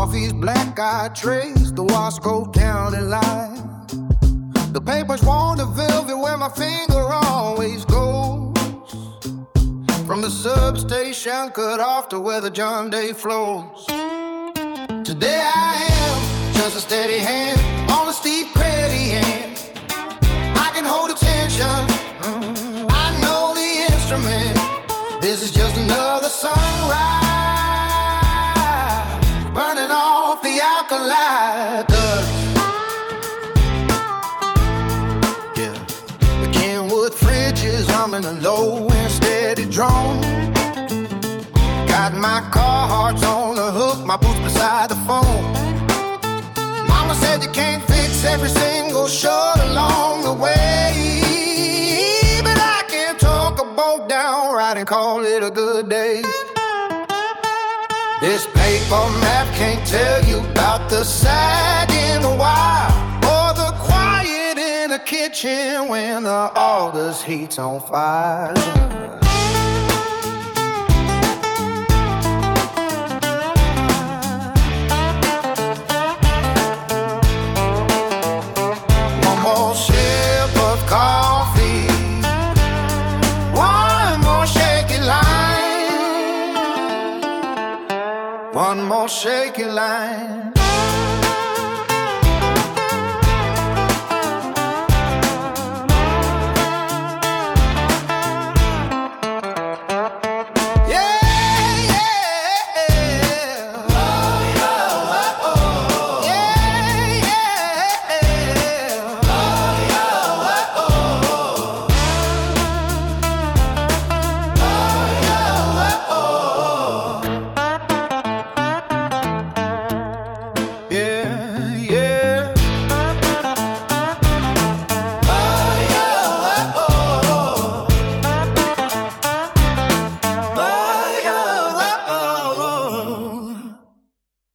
coffee's black-eyed trays, the Wasco County line. The paper's worn to velvet where my finger always goes. From the substation cut off to where the John Day flows. Today I am just a steady hand on a steep gradient. I can hold attention, I know the instrument. This is just another sunrise, burning off the alkali dust. Yeah, the Kenwood fridges humming a low and steady drone. Got my Carhartts on the hook, my boots beside the phone. Mama said you can't fix every single short along the way, but I can talk a boat down right and call it a good day. This paper map can't tell you about the sag in the wire, or the quiet in the kitchen when the August heat's on fire. Coffee, one more shaky line, one more shaky line.